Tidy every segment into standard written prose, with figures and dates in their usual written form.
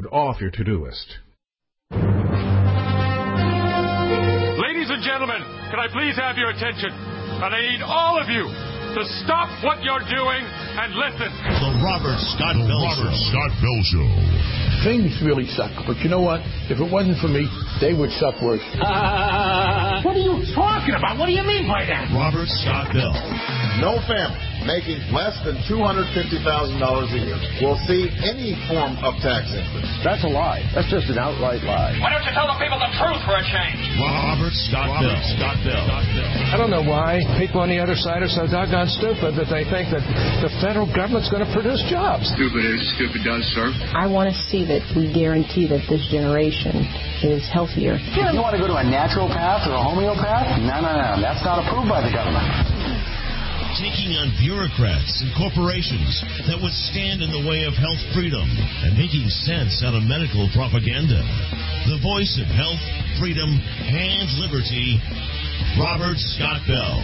off your to-do list. Ladies and gentlemen, can I please have your attention? And I need all of you to stop what you're doing and listen. The Robert Scott Bell Show. Things really suck, but you know what? If it wasn't for me, they would suck worse. What are you talking about? What do you mean by that? Robert Scott Bell. No family making less than $250,000 a year will see any form of tax increase. That's a lie. That's just an outright lie. Why don't you tell the people the truth for a change? Robert Scott Bell. I don't know why people on the other side are so doggone stupid that they think that the federal government's going to produce jobs. Stupid is, stupid does, sir. I want to see that we guarantee that this generation is healthier. If you want to go to a natural path or a homeopath, no. That's not approved by the government. Taking on bureaucrats and corporations that would stand in the way of health freedom and making sense out of medical propaganda. The voice of health, freedom, and liberty, Robert Scott Bell.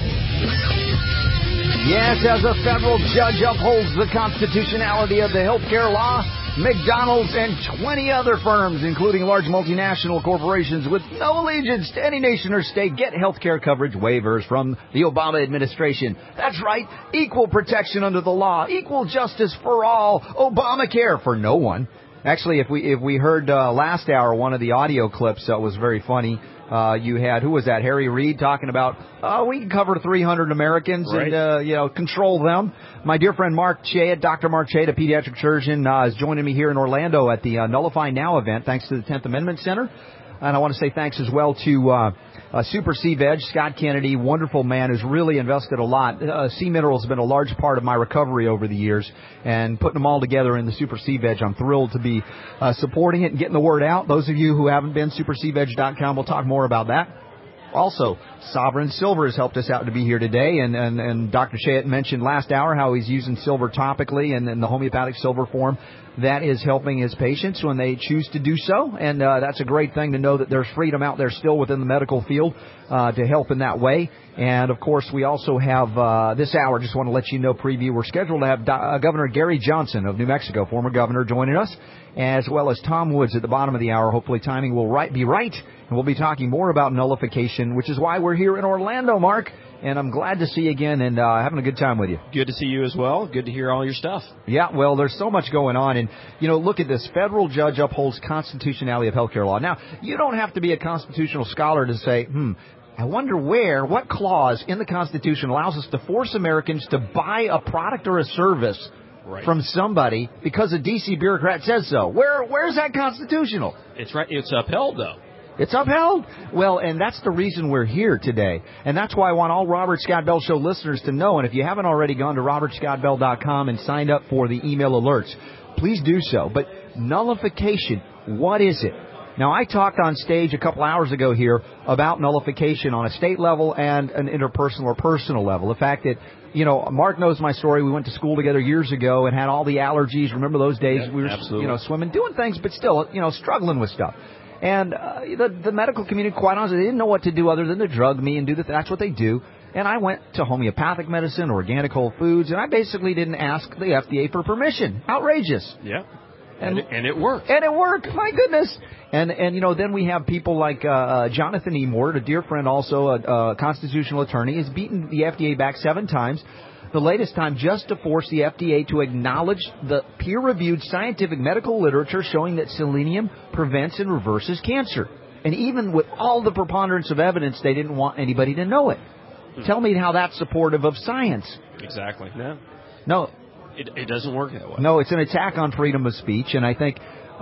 Yes, as a federal judge upholds the constitutionality of the health care law, McDonald's and 20 other firms, including large multinational corporations with no allegiance to any nation or state, get health care coverage waivers from the Obama administration. That's right, equal protection under the law, equal justice for all, Obamacare for no one. Actually, if we heard last hour one of the audio clips that was very funny. You had, who was that, Harry Reid talking about, we can cover 300 Americans right. And, control them. My dear friend Mark Chait, Dr. Mark Chait, a pediatric surgeon, is joining me here in Orlando at the Nullify Now event, thanks to the 10th Amendment Center. And I want to say thanks as well to Super C Veg, Scott Kennedy, wonderful man who's really invested a lot. C Minerals has been a large part of my recovery over the years, and putting them all together in the Super C Veg, I'm thrilled to be supporting it and getting the word out. Those of you who haven't been, supercveg.com, we'll talk more about that. Also, Sovereign Silver has helped us out to be here today, and Dr. Chait mentioned last hour how he's using silver topically and in the homeopathic silver form. That is helping his patients when they choose to do so, and that's a great thing to know that there's freedom out there still within the medical field to help in that way. And, of course, we also have this hour, just want to let you know, preview, we're scheduled to have Governor Gary Johnson of New Mexico, former governor, joining us, as well as Tom Woods at the bottom of the hour. Hopefully timing will be right, and we'll be talking more about nullification, which is why we're here in Orlando, Mark. And I'm glad to see you again and having a good time with you. Good to see you as well. Good to hear all your stuff. Yeah, well, there's so much going on. And, look at this. Federal judge upholds constitutionality of healthcare law. Now, you don't have to be a constitutional scholar to say, I wonder what clause in the Constitution allows us to force Americans to buy a product or a service from somebody because a D.C. bureaucrat says so. Where's that constitutional? It's right. It's upheld, though. It's upheld. Well, and that's the reason we're here today. And that's why I want all Robert Scott Bell Show listeners to know. And if you haven't already gone to robertscottbell.com and signed up for the email alerts, please do so. But nullification, what is it? Now, I talked on stage a couple hours ago here about nullification on a state level and an interpersonal or personal level. The fact that, Mark knows my story. We went to school together years ago and had all the allergies. Remember those days? Yeah, we were, absolutely. Swimming, doing things, but still, struggling with stuff. And the medical community, quite honestly, they didn't know what to do other than to drug me and do that's what they do. And I went to homeopathic medicine, organic whole foods, and I basically didn't ask the FDA for permission. Outrageous. Yeah. And it worked. And it worked. My goodness. And then we have people like Jonathan E. Moore, a dear friend, also a constitutional attorney, has beaten the FDA back 7 times. The latest time just to force the FDA to acknowledge the peer-reviewed scientific medical literature showing that selenium prevents and reverses cancer. And even with all the preponderance of evidence, they didn't want anybody to know it. Tell me how that's supportive of science. Exactly. No. It doesn't work that way. No, it's an attack on freedom of speech. And I think,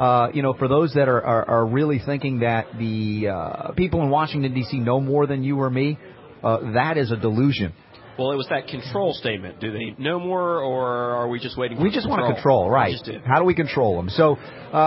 for those that are really thinking that the people in Washington, D.C. know more than you or me, that is a delusion. Well, it was that control statement. Do they know more, or are we just waiting for We just want to control, right. How do we control them? So,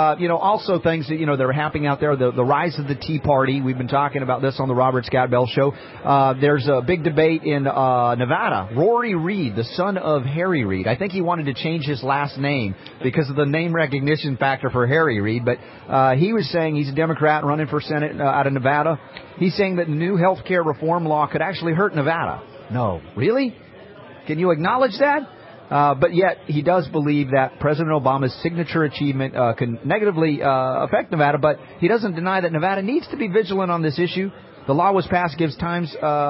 also things that, that are happening out there, the rise of the Tea Party. We've been talking about this on the Robert Scott Bell Show. There's a big debate in Nevada. Rory Reid, the son of Harry Reid. I think he wanted to change his last name because of the name recognition factor for Harry Reid. But he was saying he's a Democrat running for Senate out of Nevada. He's saying that new health care reform law could actually hurt Nevada. No. Really? Can you acknowledge that? But yet he does believe that President Obama's signature achievement can negatively affect Nevada, but he doesn't deny that Nevada needs to be vigilant on this issue. The law was passed, gives time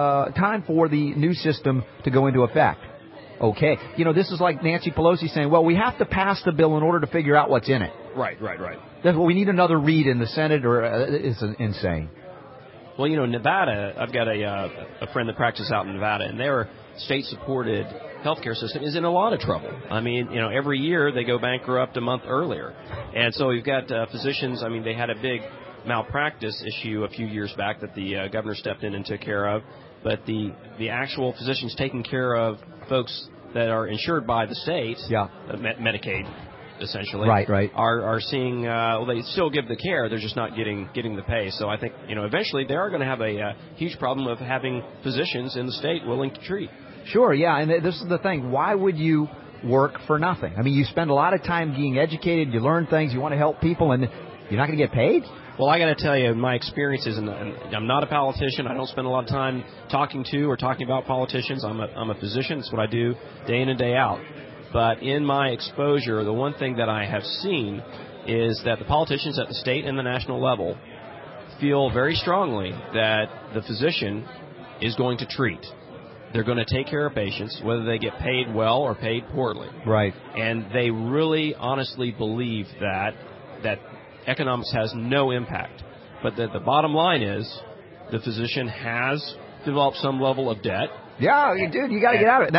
for the new system to go into effect. Okay. This is like Nancy Pelosi saying, well, we have to pass the bill in order to figure out what's in it. Right. That's what we need another read in the Senate, or it's insane. Well, Nevada, I've got a friend that practices out in Nevada, and their state-supported healthcare system is in a lot of trouble. I mean, every year they go bankrupt a month earlier. And so we've got physicians, they had a big malpractice issue a few years back that the governor stepped in and took care of. But the actual physicians taking care of folks that are insured by the state, Medicaid, essentially, right, are seeing, they still give the care, they're just not getting the pay. So I think, eventually they are going to have a huge problem of having physicians in the state willing to treat. Sure, yeah, and this is the thing. Why would you work for nothing? You spend a lot of time being educated, you learn things, you want to help people, and you're not going to get paid? Well, I got to tell you, my experiences, and I'm not a politician. I don't spend a lot of time talking about politicians. I'm a physician. It's what I do day in and day out. But in my exposure, the one thing that I have seen is that the politicians at the state and the national level feel very strongly that the physician is going to treat. They're going to take care of patients, whether they get paid well or paid poorly. Right. And they really honestly believe that economics has no impact. But that the bottom line is the physician has developed some level of debt. Yeah, dude, you got to get out of it.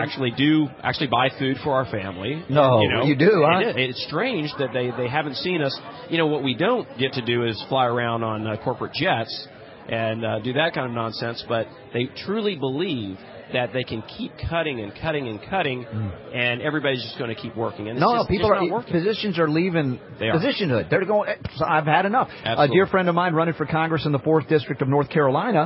We actually buy food for our family. No, you do, huh? It's strange that they haven't seen us. What we don't get to do is fly around on corporate jets and do that kind of nonsense, but they truly believe that they can keep cutting and cutting and cutting, and everybody's just going to keep working. And physicians are leaving physicianhood. They're going, I've had enough. Absolutely. A dear friend of mine running for Congress in the 4th District of North Carolina,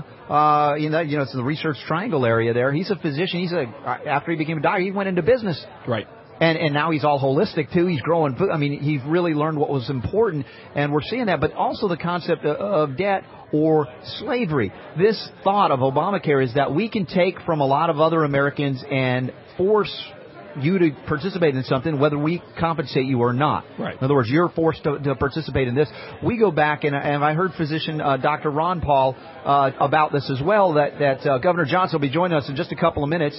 it's the Research Triangle area there. He's a physician. After he became a doctor, he went into business. Right. And now he's all holistic, too. He's growing food. He's really learned what was important, and we're seeing that. But also the concept of debt or slavery. This thought of Obamacare is that we can take from a lot of other Americans and force you to participate in something, whether we compensate you or not. Right. In other words, you're forced to participate in this. We go back, and I heard physician Dr. Ron Paul about this as well, that Governor Johnson will be joining us in just a couple of minutes,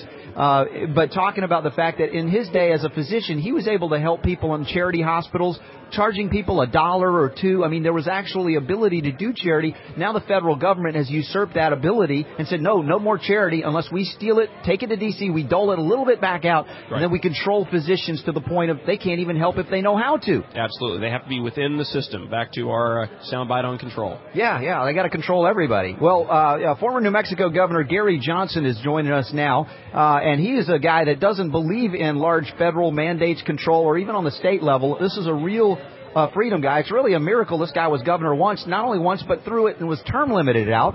but talking about the fact that in his day as a physician, he was able to help people in charity hospitals, charging people $1 or $2. There was actually ability to do charity. Now the federal government has usurped that ability and said, no more charity unless we steal it, take it to D.C., we dole it a little bit back out, and then we control physicians to the point of they can't even help if they know how to. Absolutely. They have to be within the system. Back to our soundbite on control. Yeah, they got to control everybody. Well, former New Mexico Governor Gary Johnson is joining us now, and he is a guy that doesn't believe in large federal mandates, control, or even on the state level. This is a real freedom guy. It's really a miracle this guy was governor once, not only once, but through it and was term limited out.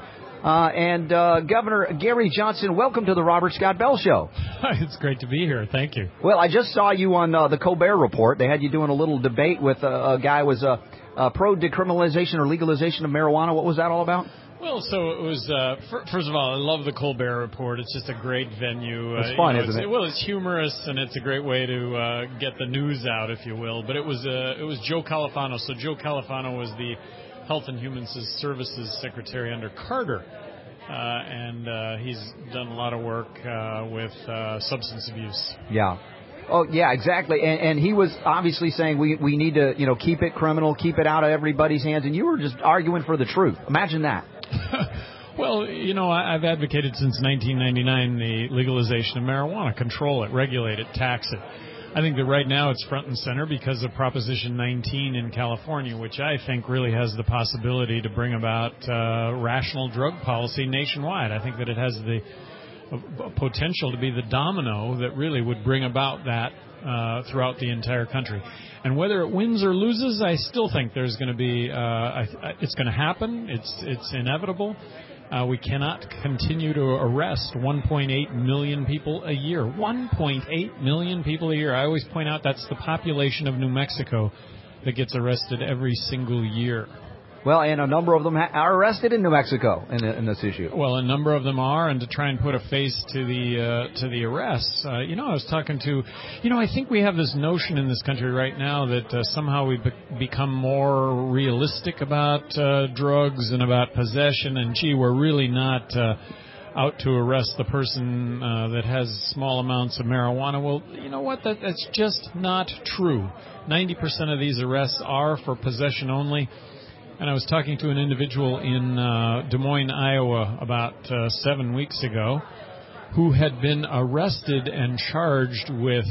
Governor Gary Johnson, welcome to the Robert Scott Bell Show. It's great to be here. Thank you. Well, I just saw you on the Colbert Report. They had you doing a little debate with a guy who was pro-decriminalization or legalization of marijuana. What was that all about? Well, so it was, first of all, I love the Colbert Report. It's just a great venue. It's fun, isn't it? Well, it's humorous, and it's a great way to get the news out, if you will. But it was Joe Califano. So Joe Califano was the Health and Human Services Secretary under Carter. And he's done a lot of work with substance abuse. Yeah. Oh, yeah, exactly. And he was obviously saying we need to, keep it criminal, keep it out of everybody's hands. And you were just arguing for the truth. Imagine that. Well, I've advocated since 1999 the legalization of marijuana. Control it, regulate it, tax it. I think that right now it's front and center because of Proposition 19 in California, which I think really has the possibility to bring about rational drug policy nationwide. I think that it has the potential to be the domino that really would bring about that throughout the entire country. And whether it wins or loses, I still think there's going to be it's going to happen. It's inevitable. We cannot continue to arrest 1.8 million people a year. 1.8 million people a year. I always point out that's the population of New Mexico that gets arrested every single year. Well, and a number of them are arrested in New Mexico in this issue. Well, a number of them are, and to try and put a face to the arrests. I was talking to, I think we have this notion in this country right now that somehow we've become more realistic about drugs and about possession, and we're really not out to arrest the person that has small amounts of marijuana. Well, you know what? That's just not true. 90% of these arrests are for possession only. And I was talking to an individual in Des Moines, Iowa, about 7 weeks ago, who had been arrested and charged with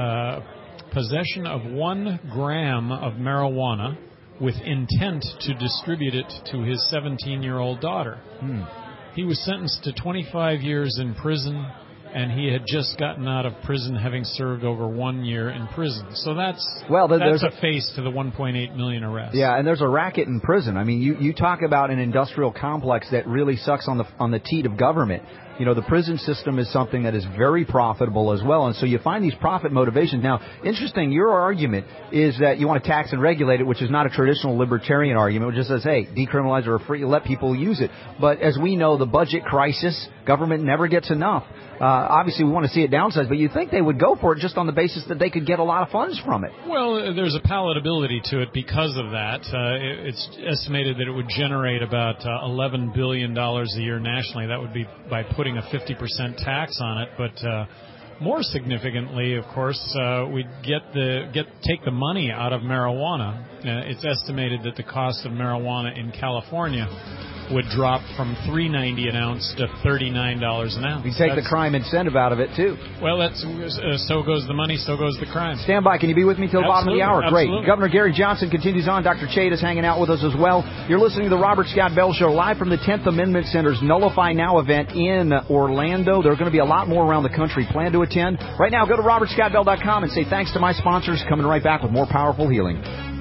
possession of 1 gram of marijuana with intent to distribute it to his 17-year-old daughter. He was sentenced to 25 years in prison, and he had just gotten out of prison having served over 1 year in prison. So that's a face to the 1.8 million arrests. Yeah, and there's a racket in prison. I mean, you talk about an industrial complex that really sucks on the teat of government. The prison system is something that is very profitable as well, and so you find these profit motivations. Now, interesting, your argument is that you want to tax and regulate it, which is not a traditional libertarian argument. It just says, hey, decriminalize or free, let people use it. But as we know, the budget crisis, government never gets enough. Obviously, we want to see it downsized, but you'd think they would go for it just on the basis that they could get a lot of funds from it. Well, there's a palatability to it because of that. It's estimated that it would generate about $11 billion a year nationally. That would be by putting a 50% tax on it, but more significantly, of course, we'd take the money out of marijuana. It's estimated that the cost of marijuana in California would drop from $3.90 an ounce to $39 an ounce. You take the crime incentive out of it, too. Well, that's so goes the money, so goes the crime. Stand by. Can you be with me till the bottom of the hour? Absolutely. Great. Governor Gary Johnson continues on. Dr. Chait is hanging out with us as well. You're listening to the Robert Scott Bell Show live from the 10th Amendment Center's Nullify Now event in Orlando. There are going to be a lot more around the country. Plan to attend. Right now, go to robertscottbell.com and say thanks to my sponsors. Coming right back with more powerful healing.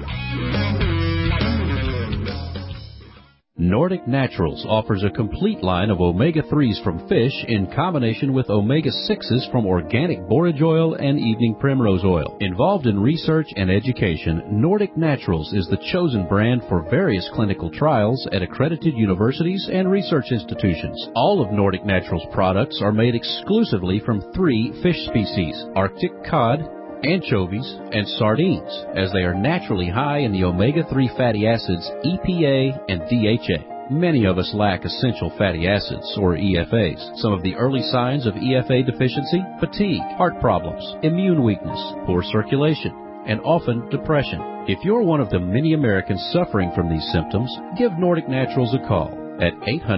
Nordic Naturals offers a complete line of omega-3s from fish in combination with omega-6s from organic borage oil and evening primrose oil. Involved in research and education, Nordic Naturals is the chosen brand for various clinical trials at accredited universities and research institutions. All of Nordic Naturals products are made exclusively from 3 fish species: Arctic cod, anchovies, and sardines, as they are naturally high in the omega-3 fatty acids EPA and DHA. Many of us lack essential fatty acids, or EFAs. Some of the early signs of EFA deficiency: fatigue, heart problems, immune weakness, poor circulation, and often depression. If you're one of the many Americans suffering from these symptoms, give Nordic Naturals a call at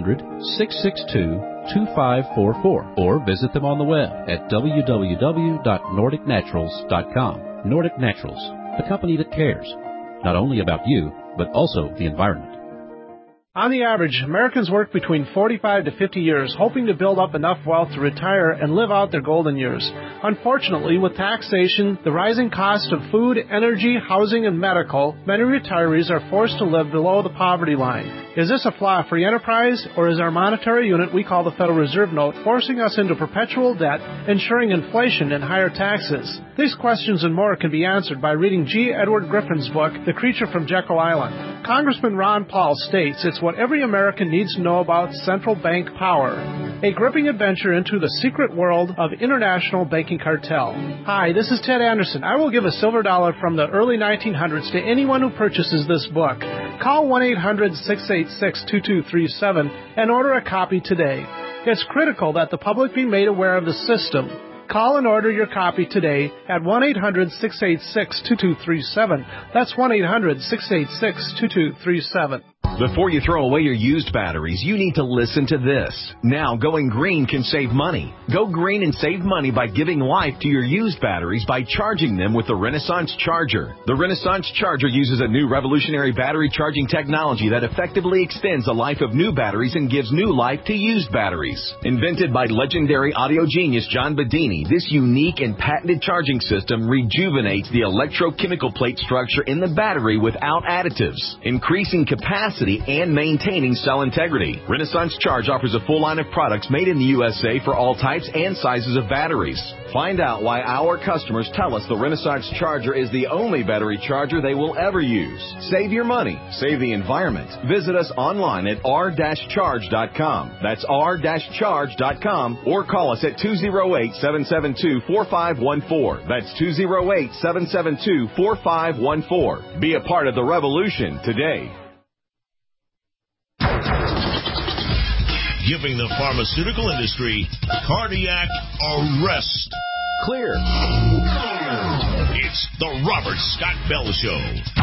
800-662-2544 or visit them on the web at www.nordicnaturals.com. Nordic Naturals, the company that cares, not only about you, but also the environment. On the average, Americans work between 45 to 50 years, hoping to build up enough wealth to retire and live out their golden years. Unfortunately, with taxation, the rising cost of food, energy, housing, and medical, many retirees are forced to live below the poverty line. Is this a flaw free enterprise, or is our monetary unit we call the Federal Reserve Note forcing us into perpetual debt, ensuring inflation and higher taxes? These questions and more can be answered by reading G. Edward Griffin's book, The Creature from Jekyll Island. Congressman Ron Paul states it's what every American needs to know about central bank power. A gripping adventure into the secret world of international banking cartel. Hi, this is Ted Anderson. I will give a silver dollar from the early 1900s to anyone who purchases this book. Call 1-800-686-2237 and order a copy today. It's critical that the public be made aware of the system. Call and order your copy today at 1-800-686-2237. That's 1-800-686-2237. Before you throw away your used batteries, you need to listen to this. Now, going green can save money. Go green and save money by giving life to your used batteries by charging them with the Renaissance Charger. The Renaissance Charger uses a new revolutionary battery charging technology that effectively extends the life of new batteries and gives new life to used batteries. Invented by legendary audio genius John Bedini, this unique and patented charging system rejuvenates the electrochemical plate structure in the battery without additives, increasing capacity reliability and maintaining cell integrity. Renaissance Charge offers a full line of products made in the USA for all types and sizes of batteries. Find out why our customers tell us the Renaissance Charger is the only battery charger they will ever use. Save your money. Save the environment. Visit us online at r-charge.com. That's r-charge.com, or call us at 208-772-4514. That's 208-772-4514. Be a part of the revolution today. Giving the pharmaceutical industry cardiac arrest. Clear. It's the Robert Scott Bell Show.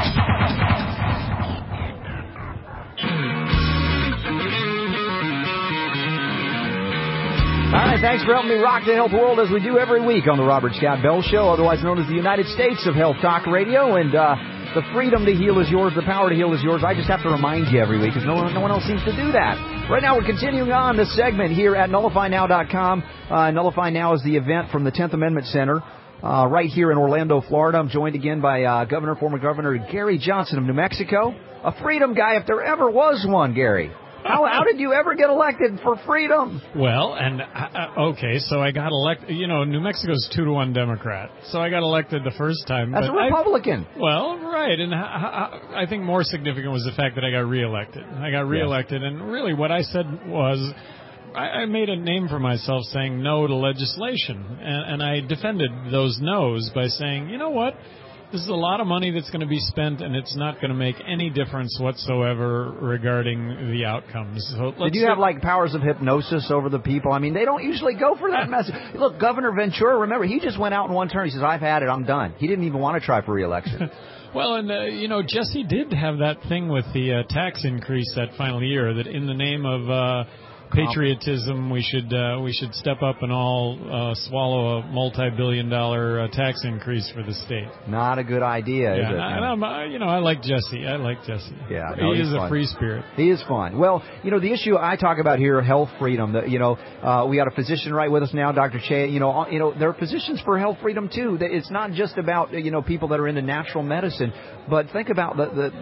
All right, thanks for helping me rock the health world as we do every week on the Robert Scott Bell Show, otherwise known as the United States of Health Talk Radio. And the freedom to heal is yours, the power to heal is yours. I just have to remind you every week because no one else seems to do that. Right now we're continuing on this segment here at NullifyNow.com. Nullify Now is the event from the 10th Amendment Center right here in Orlando, Florida. I'm joined again by former Governor Gary Johnson of New Mexico, a freedom guy if there ever was one, Gary. How did you ever get elected for freedom? Well, and okay, so I got elected. You know, New Mexico's 2-1 Democrat, so I got elected the first time. As a Republican. Well, right, and I think more significant was the fact that I got reelected. And really what I said was, I made a name for myself saying no to legislation, and I defended those no's by saying, you know what? This is a lot of money that's going to be spent, and it's not going to make any difference whatsoever regarding the outcomes. So did you have, like, powers of hypnosis over the people? I mean, they don't usually go for that message. Look, Governor Ventura, remember, he just went out in one turn. He says, I've had it. I'm done. He didn't even want to try for re-election. Well, and, Jesse did have that thing with the tax increase that final year, that in the name of patriotism, we should step up and all swallow a multi-billion-dollar tax increase for the state. Not a good idea, is it? And I like Jesse. Yeah, he is a free spirit. He is fun. Well, the issue I talk about here, health freedom. We got a physician right with us now, Dr. Che. There are physicians for health freedom too. It's not just about people that are into natural medicine, but think about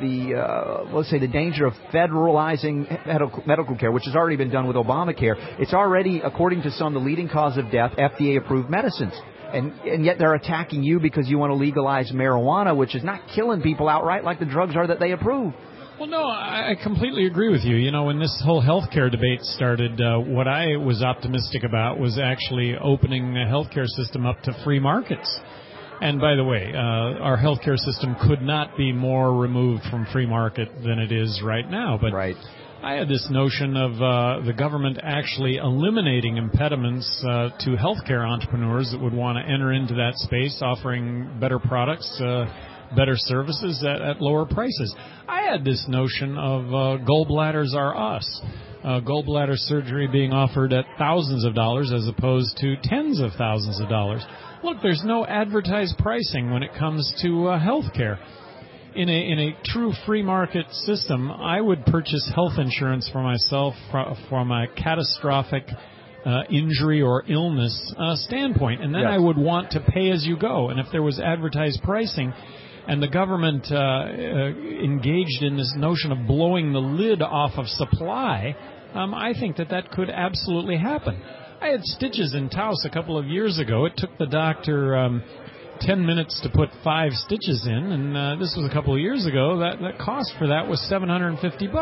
let's say the danger of federalizing medical care, which has already been done with Obamacare. It's already, according to some, the leading cause of death, FDA-approved medicines. And yet they're attacking you because you want to legalize marijuana, which is not killing people outright like the drugs are that they approve. Well, no, I completely agree with you. When this whole healthcare debate started, what I was optimistic about was actually opening the healthcare system up to free markets. And by the way, our healthcare system could not be more removed from free market than it is right now. But right. I had this notion of the government actually eliminating impediments to healthcare entrepreneurs that would want to enter into that space, offering better products, better services at lower prices. I had this notion of gallbladders are us. Gallbladder surgery being offered at thousands of dollars as opposed to tens of thousands of dollars. Look, there's no advertised pricing when it comes to health care. In a true free market system, I would purchase health insurance for myself from a catastrophic injury or illness standpoint, and then yes. I would want to pay as you go. And if there was advertised pricing and the government engaged in this notion of blowing the lid off of supply, I think that could absolutely happen. I had stitches in Taos a couple of years ago. It took the doctor 10 minutes to put 5 stitches in, and this was a couple of years ago. That cost for that was $750.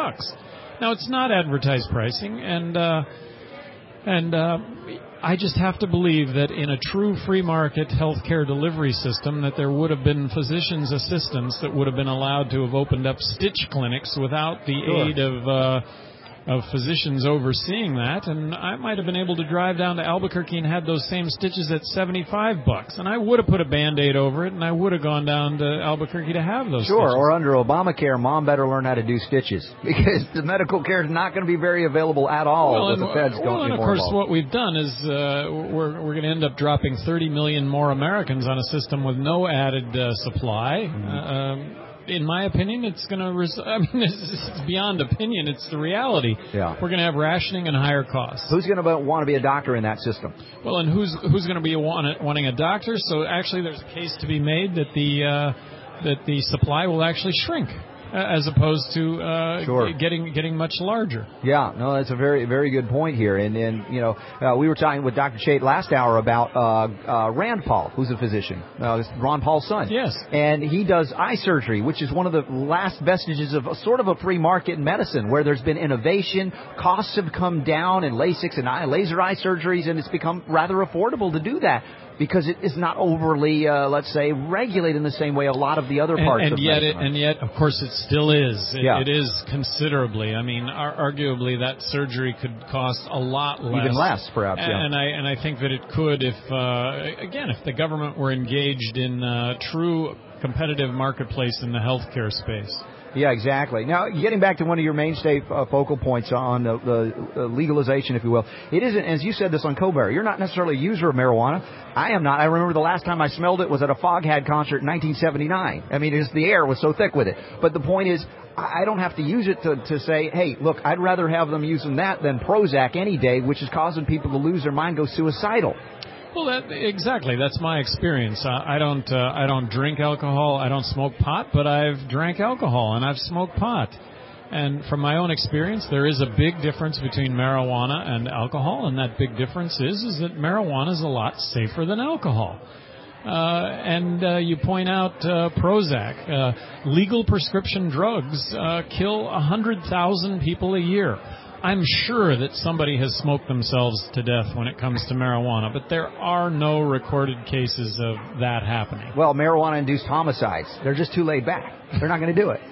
Now, it's not advertised pricing, and I just have to believe that in a true free market healthcare delivery system that there would have been physicians' assistants that would have been allowed to have opened up stitch clinics without the aid of physicians overseeing that, and I might have been able to drive down to Albuquerque and had those same stitches at $75, and I would have put a Band-Aid over it, and I would have gone down to Albuquerque to have those stitches. Or under Obamacare, Mom better learn how to do stitches, because the medical care is not going to be very available at all with the feds don't get more involved. Of course, what we've done is we're going to end up dropping 30 million more Americans on a system with no added supply. Mm-hmm. In my opinion, it's going to it's beyond opinion. It's the reality. Yeah. We're going to have rationing and higher costs. Who's going to want to be a doctor in that system? Well, and who's going to be wanting a doctor? So actually, there's a case to be made that the supply will actually shrink. as opposed to getting much larger. Yeah, no, that's a very, very good point here. And we were talking with Dr. Chait last hour about Rand Paul, who's a physician, Ron Paul's son. Yes. And he does eye surgery, which is one of the last vestiges of sort of a free market in medicine, where there's been innovation, costs have come down in LASIK and laser eye surgeries, and it's become rather affordable to do that, because it is not overly, let's say, regulated in the same way a lot of the other parts of medicine. And yet, of course, it still is. It is considerably. I mean, arguably, that surgery could cost a lot less. Even less, perhaps, yeah. And I think that it could if the government were engaged in true competitive marketplace in the healthcare space. Yeah, exactly. Now, getting back to one of your mainstay focal points on the legalization, if you will, it isn't, as you said this on Colbert, you're not necessarily a user of marijuana. I am not. I remember the last time I smelled it was at a Foghat concert in 1979. I mean, the air was so thick with it. But the point is, I don't have to use it to say, hey, look, I'd rather have them using that than Prozac any day, which is causing people to lose their mind, go suicidal. Well, exactly. That's my experience. I don't drink alcohol. I don't smoke pot, but I've drank alcohol and I've smoked pot. And from my own experience, there is a big difference between marijuana and alcohol, and that big difference is that marijuana is a lot safer than alcohol. You point out Prozac. Legal prescription drugs kill 100,000 people a year. I'm sure that somebody has smoked themselves to death when it comes to marijuana, but there are no recorded cases of that happening. Well, marijuana-induced homicides, they're just too laid back. They're not going to do it,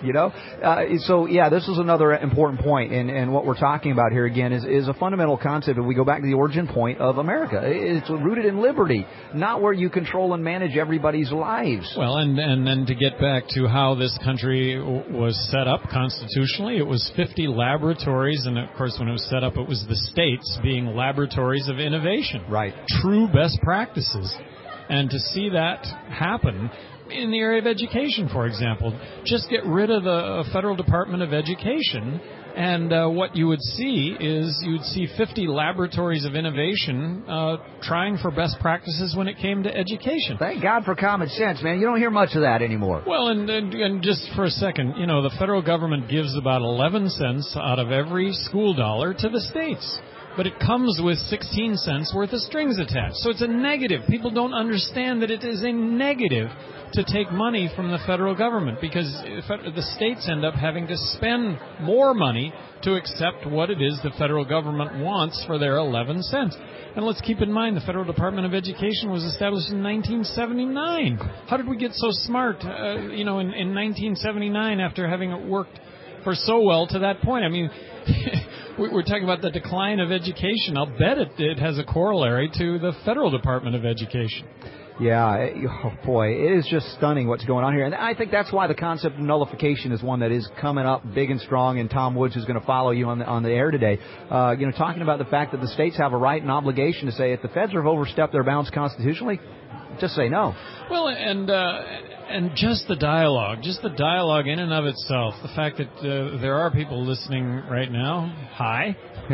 this is another important point, and what we're talking about here, again, is a fundamental concept, and we go back to the origin point of America. It's rooted in liberty, not where you control and manage everybody's lives. Well, and then to get back to how this country was set up constitutionally, it was 50 laboratories, and of course, when it was set up, it was the states being laboratories of innovation. Right. True best practices. And to see that happen in the area of education, for example, just get rid of the Federal Department of Education, and what you would see is 50 laboratories of innovation trying for best practices when it came to education. Thank God for common sense, man. You don't hear much of that anymore. Well, and just for a second, the federal government gives about 11 cents out of every school dollar to the states. But it comes with 16 cents worth of strings attached. So it's a negative. People don't understand that it is a negative to take money from the federal government, because the states end up having to spend more money to accept what it is the federal government wants for their 11 cents. And let's keep in mind, the Federal Department of Education was established in 1979. How did we get so smart, in 1979 after having it worked for so well to that point? I mean, we're talking about the decline of education. I'll bet it has a corollary to the Federal Department of Education. Yeah, oh boy, it is just stunning what's going on here. And I think that's why the concept of nullification is one that is coming up big and strong, and Tom Woods is going to follow you on the air today. Talking about the fact that the states have a right and obligation to say if the feds have overstepped their bounds constitutionally, just say no. Well, and just the dialogue in and of itself, the fact that there are people listening right now, hi,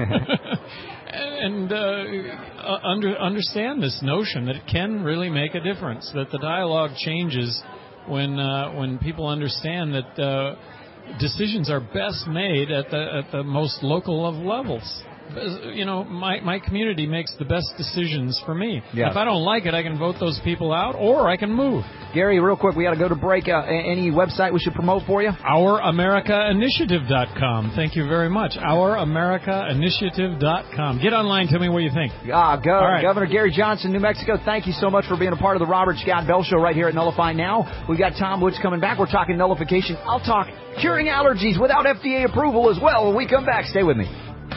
and understand this notion that it can really make a difference, that the dialogue changes when people understand that decisions are best made at the most local of levels. My community makes the best decisions for me. Yeah. If I don't like it, I can vote those people out, or I can move. Gary, real quick, we got to go to break. Any website we should promote for you? OurAmericaInitiative.com. Thank you very much. OurAmericaInitiative.com. Get online. Tell me what you think. All right. Governor Gary Johnson, New Mexico, thank you so much for being a part of the Robert Scott Bell Show right here at Nullify Now. We've got Tom Woods coming back. We're talking nullification. I'll talk curing allergies without FDA approval as well when we come back. Stay with me.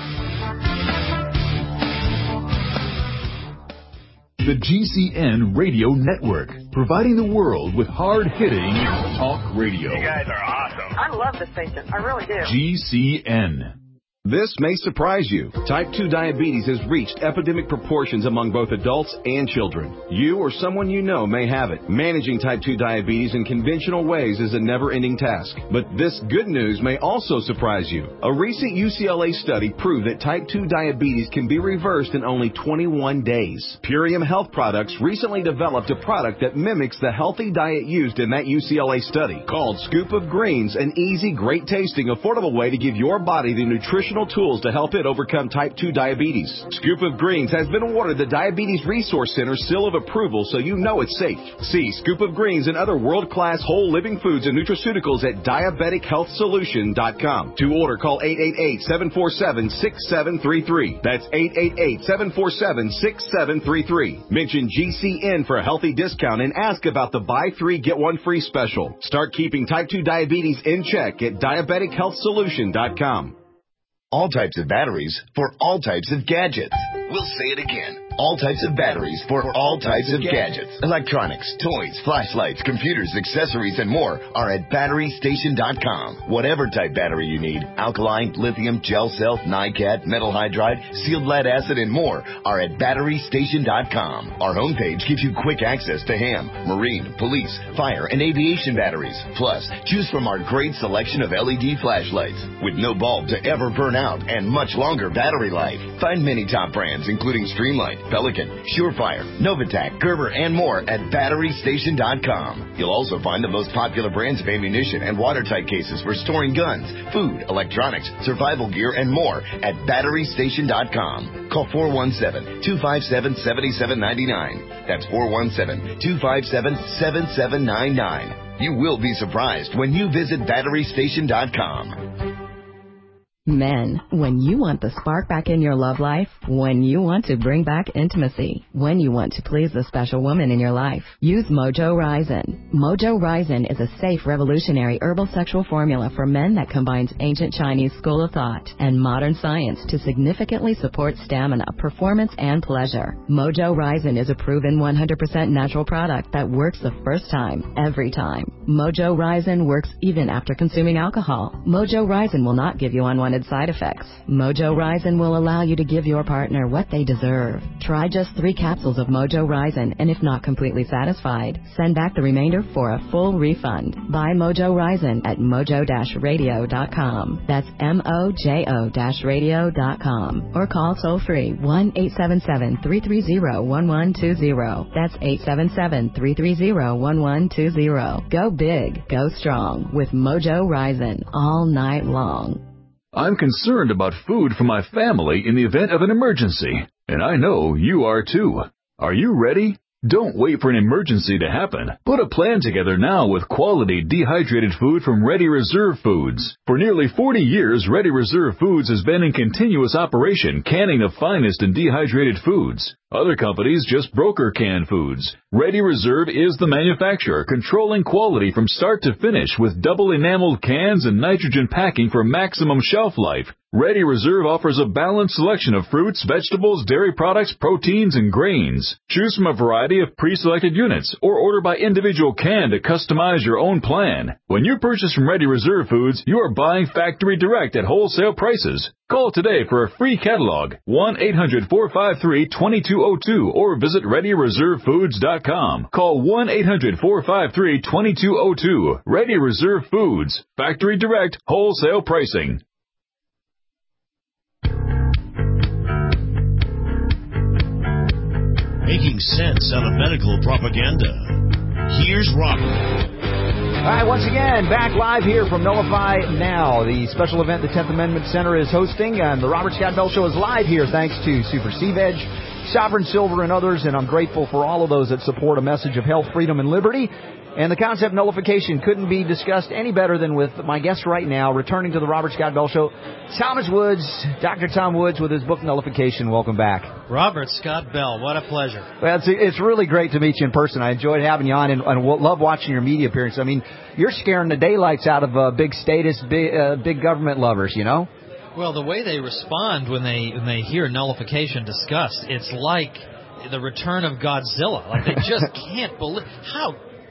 The GCN Radio Network, providing the world with hard-hitting talk radio. You guys are awesome. I love this station. I really do. GCN. This may surprise you. Type 2 diabetes has reached epidemic proportions among both adults and children. You or someone you know may have it. Managing type 2 diabetes in conventional ways is a never-ending task. But this good news may also surprise you. A recent UCLA study proved that type 2 diabetes can be reversed in only 21 days. Purium Health Products recently developed a product that mimics the healthy diet used in that UCLA study. Called Scoop of Greens, an easy, great-tasting, affordable way to give your body the nutritional tools to help it overcome type 2 diabetes. Scoop of Greens has been awarded the Diabetes Resource Center seal of approval, so you know it's safe. See Scoop of Greens and other world-class whole living foods and nutraceuticals at DiabeticHealthSolution.com. To order, call 888-747-6733. That's 888-747-6733. Mention GCN for a healthy discount and ask about the buy 3 get 1 free special. Start keeping type 2 diabetes in check at DiabeticHealthSolution.com. All types of batteries for all types of gadgets. We'll say it again. All types of batteries for all types of gadgets. Electronics, toys, flashlights, computers, accessories, and more are at BatteryStation.com. Whatever type battery you need, alkaline, lithium, gel cell, NiCad, metal hydride, sealed lead acid, and more are at BatteryStation.com. Our homepage gives you quick access to ham, marine, police, fire, and aviation batteries. Plus, choose from our great selection of LED flashlights with no bulb to ever burn out and much longer battery life. Find many top brands including Streamlight, Pelican, Surefire, Novitec, Gerber, and more at BatteryStation.com. You'll also find the most popular brands of ammunition and watertight cases for storing guns, food, electronics, survival gear, and more at BatteryStation.com. Call 417-257-7799. That's 417-257-7799. You will be surprised when you visit BatteryStation.com. Men, when you want the spark back in your love life, when you want to bring back intimacy, when you want to please the special woman in your life, use Mojo Ryzen. Mojo Ryzen is a safe, revolutionary herbal sexual formula for men that combines ancient Chinese school of thought and modern science to significantly support stamina, performance, and pleasure. Mojo Ryzen is a proven 100% natural product that works the first time, every time. Mojo Ryzen works even after consuming alcohol. Mojo Ryzen will not give you unwanted side effects. Mojo Ryzen will allow you to give your partner what they deserve. Try just 3 capsules of Mojo Ryzen, and if not completely satisfied, send back the remainder for a full refund. Buy Mojo Ryzen at mojo-radio.com. That's mojo-radio.com. Or call toll-free 1-877-330-1120. That's 877-330-1120. Go big, go strong with Mojo Ryzen all night long. I'm concerned about food for my family in the event of an emergency, and I know you are too. Are you ready? Don't wait for an emergency to happen. Put a plan together now with quality dehydrated food from Ready Reserve Foods. For nearly 40 years, Ready Reserve Foods has been in continuous operation, canning the finest in dehydrated foods. Other companies just broker canned foods. Ready Reserve is the manufacturer, controlling quality from start to finish with double enameled cans and nitrogen packing for maximum shelf life. Ready Reserve offers a balanced selection of fruits, vegetables, dairy products, proteins, and grains. Choose from a variety of pre-selected units or order by individual can to customize your own plan. When you purchase from Ready Reserve Foods, you are buying factory direct at wholesale prices. Call today for a free catalog, 1-800-453-2202, or visit ReadyReserveFoods.com. Call 1-800-453-2202. Ready Reserve Foods, factory direct, wholesale pricing. Making sense out of medical propaganda. Here's Robert. All right, once again, back live here from Nullify Now, the special event the 10th Amendment Center is hosting. And the Robert Scott Bell Show is live here thanks to Super Seaveg, Sovereign Silver, and others. And I'm grateful for all of those that support a message of health, freedom, and liberty. And the concept nullification couldn't be discussed any better than with my guest right now, returning to the Robert Scott Bell Show, Thomas Woods, Dr. Tom Woods, with his book Nullification. Welcome back. Robert Scott Bell, what a pleasure. Well, it's really great to meet you in person. I enjoyed having you on and love watching your media appearances. I mean, you're scaring the daylights out of big statists, big government lovers, you know? Well, the way they respond when they hear nullification discussed, it's like the return of Godzilla. Like they just can't believe how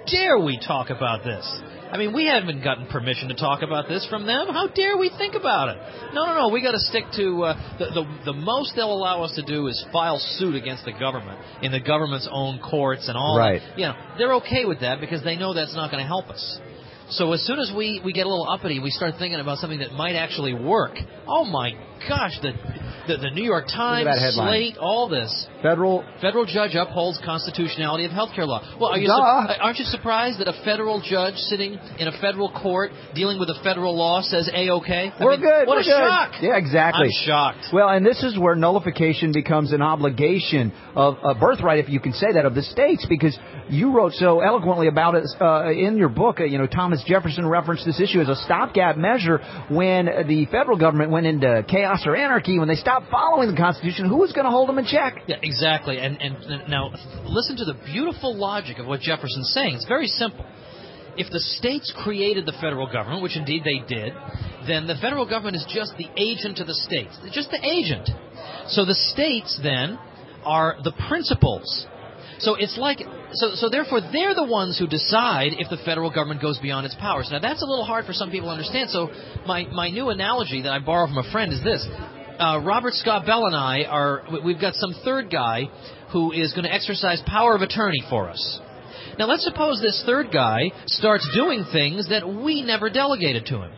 dare we talk about this? I mean, we haven't gotten permission to talk about this from them. How dare we think about it? No. We got to stick to the most they'll allow us to do is file suit against the government in the government's own courts and all right. that. You know, they're okay with that because they know that's not going to help us. So as soon as we get a little uppity, we start thinking about something that might actually work. Oh my gosh, the New York Times, Slate, all this. Federal judge upholds constitutionality of healthcare law. Well, aren't you surprised that a federal judge sitting in a federal court dealing with a federal law says A-OK? We're good. What a shock. Yeah, exactly. I'm shocked. Well, and this is where nullification becomes an obligation of a birthright, if you can say that, of the states, because you wrote so eloquently about it in your book. Thomas Jefferson referenced this issue as a stopgap measure when the federal government went into chaos or anarchy, when they stopped following the Constitution. Who was going to hold them in check? Yeah, exactly. And now listen to the beautiful logic of what Jefferson's saying. It's very simple. If the states created the federal government, which indeed they did, then the federal government is just the agent of the states. It's just the agent. So the states then are the principals. So it's like, so therefore they're the ones who decide if the federal government goes beyond its powers. Now that's a little hard for some people to understand. So my new analogy that I borrow from a friend is this. Robert Scott Bell and we've got some third guy who is going to exercise power of attorney for us. Now let's suppose this third guy starts doing things that we never delegated to him.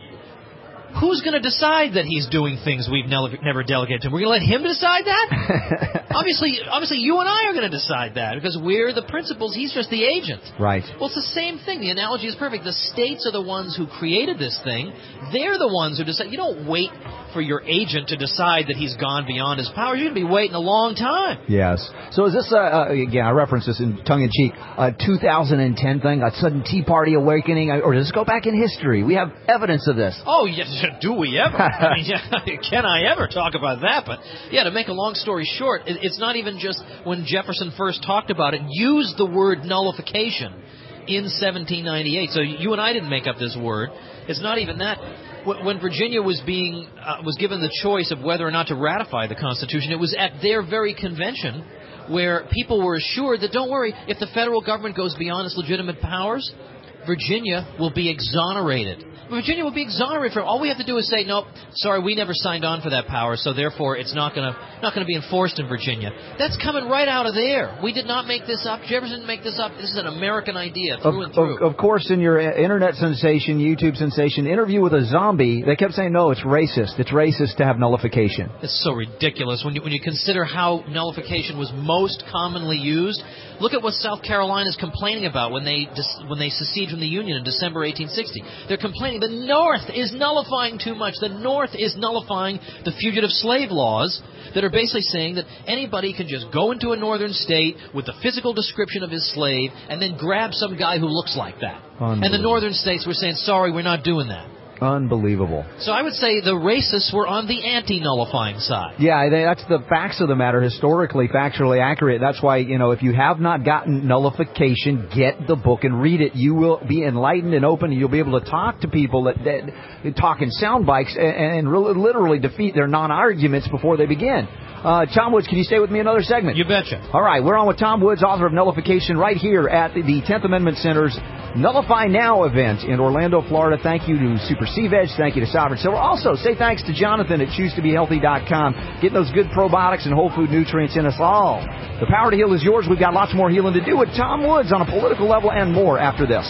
Who's going to decide that he's doing things we've never delegated to him? We're going to let him decide that? Obviously, you and I are going to decide that because we're the principals. He's just the agent. Right. Well, it's the same thing. The analogy is perfect. The states are the ones who created this thing. They're the ones who decide. You don't wait for your agent to decide that he's gone beyond his powers. You're going to be waiting a long time. Yes. So is this, again, I reference this in tongue-in-cheek, a 2010 thing, a sudden Tea Party awakening, or does this go back in history? We have evidence of this. Oh, yes. Do we ever? I mean, can I ever talk about that? But, yeah, to make a long story short, it's not even just when Jefferson first talked about it, used the word nullification in 1798. So you and I didn't make up this word. It's not even that. When Virginia was given the choice of whether or not to ratify the Constitution, it was at their very convention where people were assured that, don't worry, if the federal government goes beyond its legitimate powers, Virginia will be exonerated. Virginia will be exonerated from. All we have to do is say, nope, sorry, we never signed on for that power, so therefore it's not going to be enforced in Virginia. That's coming right out of there. We did not make this up. Jefferson didn't make this up. This is an American idea through and through. Of course, in your internet sensation, YouTube sensation, Interview with a Zombie, they kept saying, no, it's racist. It's racist to have nullification. It's so ridiculous. When you consider how nullification was most commonly used, look at what South Carolina is complaining about when they secede from the Union in December 1860. They're complaining the North is nullifying too much. The North is nullifying the fugitive slave laws that are basically saying that anybody can just go into a northern state with the physical description of his slave and then grab some guy who looks like that. And the northern states were saying, sorry, we're not doing that. Unbelievable. So I would say the racists were on the anti-nullifying side. Yeah, that's the facts of the matter, historically, factually accurate. That's why, if you have not gotten nullification, get the book and read it. You will be enlightened and open, and you'll be able to talk to people that talk in sound bites and really, literally defeat their non-arguments before they begin. Tom Woods, can you stay with me another segment? You betcha. All right, we're on with Tom Woods, author of Nullification, right here at the 10th Amendment Center's Nullify Now event in Orlando, Florida. Thank you to Super C-Veg. Thank you to Sovereign Silver. Also, say thanks to Jonathan at ChooseToBeHealthy.com. Getting those good probiotics and whole food nutrients in us all. The power to heal is yours. We've got lots more healing to do with Tom Woods on a political level and more after this.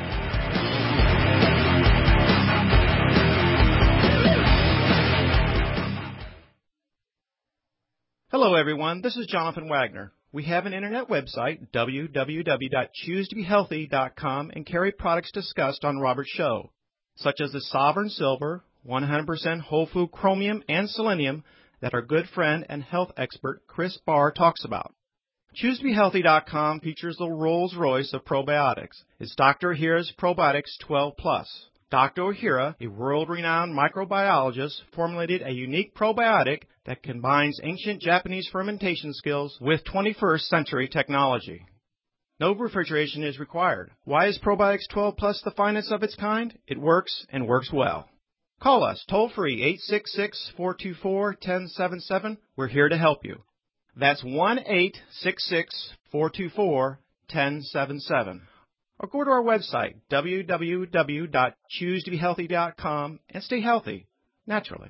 Hello, everyone. This is Jonathan Wagner. We have an internet website, www.ChooseToBeHealthy.com, and carry products discussed on Robert's show, such as the Sovereign Silver, 100% whole food chromium and selenium that our good friend and health expert Chris Barr talks about. ChooseToBeHealthy.com features the Rolls-Royce of probiotics. It's Dr. Ohhira's Probiotics 12+. Dr. Ohhira, a world-renowned microbiologist, formulated a unique probiotic that combines ancient Japanese fermentation skills with 21st century technology. No refrigeration is required. Why is Probiotics 12 Plus the finest of its kind? It works and works well. Call us toll-free 866-424-1077. We're here to help you. That's 1-866-424-1077. or go to our website, www.choosetobehealthy.com, and stay healthy, naturally.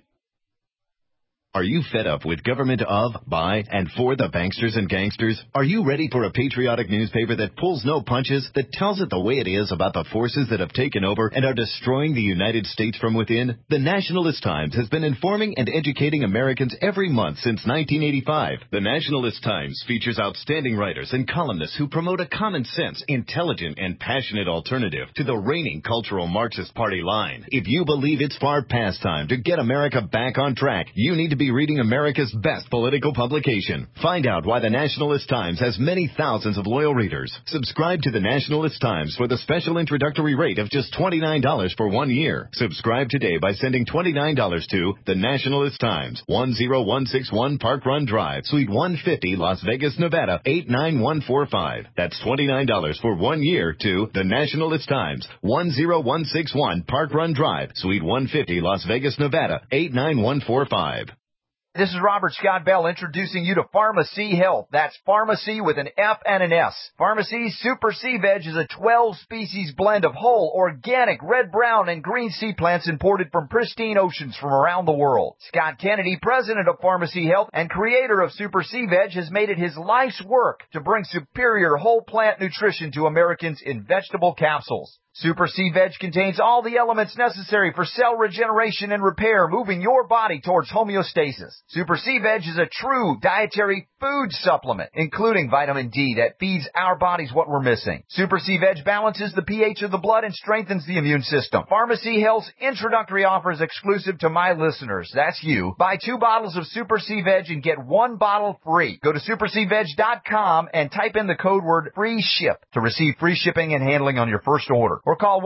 Are you fed up with government of, by, and for the banksters and gangsters? Are you ready for a patriotic newspaper that pulls no punches, that tells it the way it is about the forces that have taken over and are destroying the United States from within? The Nationalist Times has been informing and educating Americans every month since 1985. The Nationalist Times features outstanding writers and columnists who promote a common sense, intelligent, and passionate alternative to the reigning cultural Marxist party line. If you believe it's far past time to get America back on track, you need to be reading America's best political publication. Find out why the Nationalist Times has many thousands of loyal readers. Subscribe to the Nationalist Times for the special introductory rate of just $29 for 1 year. Subscribe today by sending $29 to the Nationalist Times, 10161 Park Run Drive, Suite 150, Las Vegas, Nevada, 89145. That's $29 for 1 year to the Nationalist Times, 10161 Park Run Drive, Suite 150, Las Vegas, Nevada, 89145. This is Robert Scott Bell introducing you to Pharmacy Health. That's pharmacy with an F and an S. Pharmacy Super Sea Veg is a 12-species blend of whole, organic, red, brown, and green sea plants imported from pristine oceans from around the world. Scott Kennedy, president of Pharmacy Health and creator of Super Sea Veg, has made it his life's work to bring superior whole plant nutrition to Americans in vegetable capsules. Super Sea Veg contains all the elements necessary for cell regeneration and repair, moving your body towards homeostasis. Super Sea Veg is a true dietary food supplement, including vitamin D that feeds our bodies what we're missing. Super Sea Veg balances the pH of the blood and strengthens the immune system. Pharmacy Health's introductory offer is exclusive to my listeners. That's you. Buy 2 bottles of Super Sea Veg and get 1 bottle free. Go to superseaveg.com and type in the code word free ship to receive free shipping and handling on your first order. Or call